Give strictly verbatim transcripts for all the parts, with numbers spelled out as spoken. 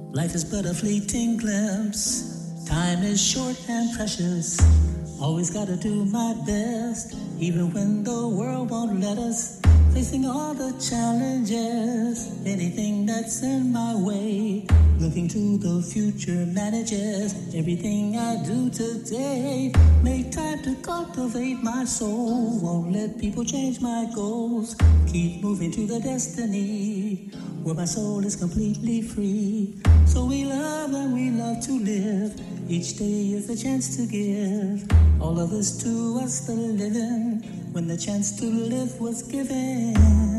Life is but a fleeting glimpse. Time is short and precious. Always gotta do my best, even when the world won't let us. Facing all the challenges, anything that's in my way. Looking to the future manages everything I do today. Make time to cultivate my soul. Won't let people change my goals. Keep moving to the destiny where my soul is completely free. So we love and we love to live. Each day is a chance to give all of this to us, the living, when the chance to live was given.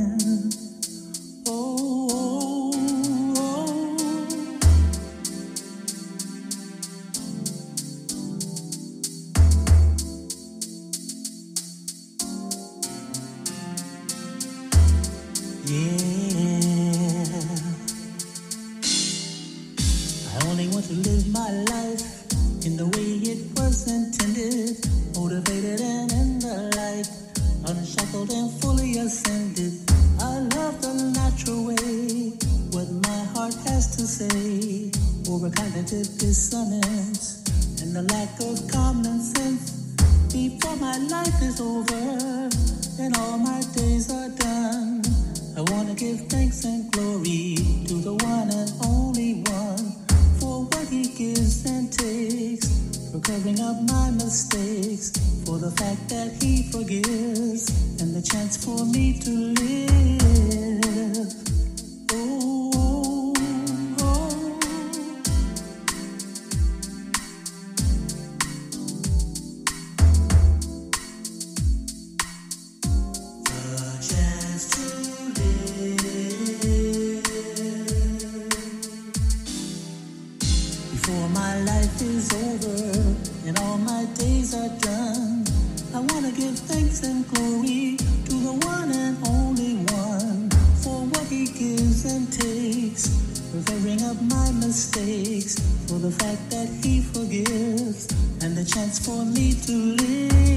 Oh, oh, oh. Yeah, I only want to live my life in the way it was intended, motivated and in the light, unshackled and fully ascended. I love the natural way, what my heart has to say, over cognitive dissonance and the lack of common sense. Before my life is over and all my days are done, I want to give thanks and glory to the one and only one, for what he gives and takes, for covering up my mistakes, for the fact that he forgives, and the chance for me to live. Oh, oh. The chance to live. Before my life is over and all my days are done, I want to give thanks and glory to the one and only one, for what he gives and takes, for covering up my mistakes, for the fact that he forgives, and the chance for me to live.